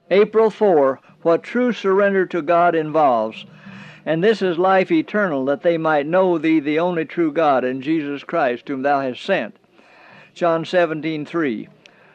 April 4, what true surrender to God involves. And this is life eternal, that they might know thee, the only true God, and Jesus Christ, whom thou hast sent. John 17:3.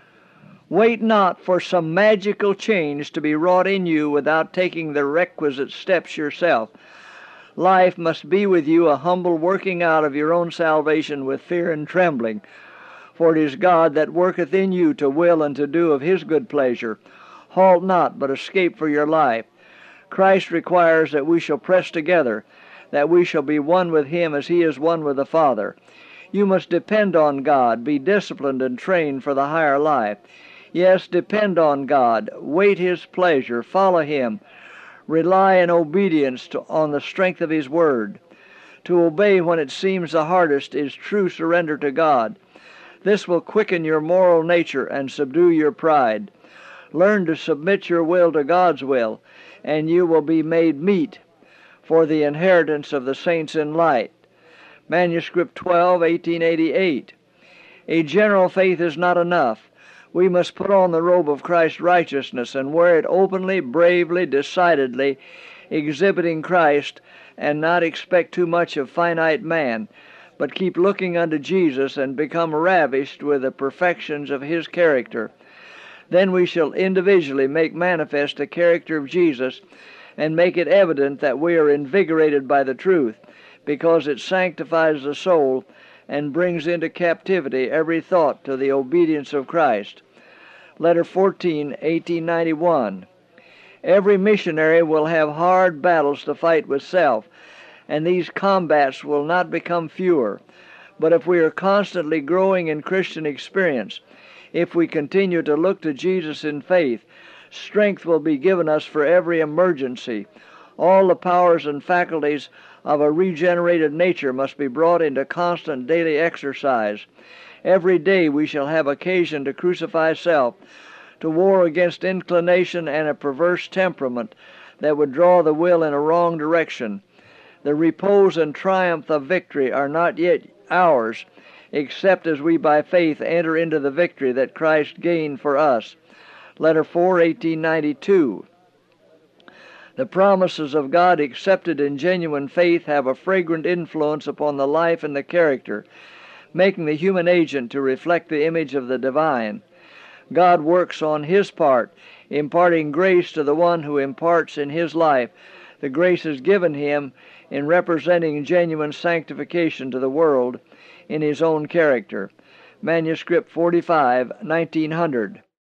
Wait not for some magical change to be wrought in you without taking the requisite steps yourself. Life must be with you a humble working out of your own salvation with fear and trembling. For it is God that worketh in you to will and to do of His good pleasure. Halt not, but escape for your life. Christ requires that we shall press together, that we shall be one with Him as He is one with the Father. You must depend on God, be disciplined and trained for the higher life. Yes, depend on God, wait His pleasure, follow Him, rely in obedience on the strength of His Word. To obey when it seems the hardest is true surrender to God. This will quicken your moral nature and subdue your pride. Learn to submit your will to God's will, and you will be made meet for the inheritance of the saints in light. Manuscript 12, 1888. A general faith is not enough. We must put on the robe of Christ's righteousness and wear it openly, bravely, decidedly, exhibiting Christ, and not expect too much of finite man, but keep looking unto Jesus and become ravished with the perfections of His character. Then we shall individually make manifest the character of Jesus and make it evident that we are invigorated by the truth, because it sanctifies the soul and brings into captivity every thought to the obedience of Christ. Letter 14, 1891. Every missionary will have hard battles to fight with self, and these combats will not become fewer. But if we are constantly growing in Christian experience, if we continue to look to Jesus in faith, strength will be given us for every emergency. All the powers and faculties of a regenerated nature must be brought into constant daily exercise. Every day we shall have occasion to crucify self, to war against inclination and a perverse temperament that would draw the will in a wrong direction. The repose and triumph of victory are not yet ours, except as we by faith enter into the victory that Christ gained for us. Letter 4, 1892. The promises of God accepted in genuine faith have a fragrant influence upon the life and the character, making the human agent to reflect the image of the divine. God works on His part, imparting grace to the one who imparts in his life the graces given him in representing genuine sanctification to the world in his own character. Manuscript 45, 1900.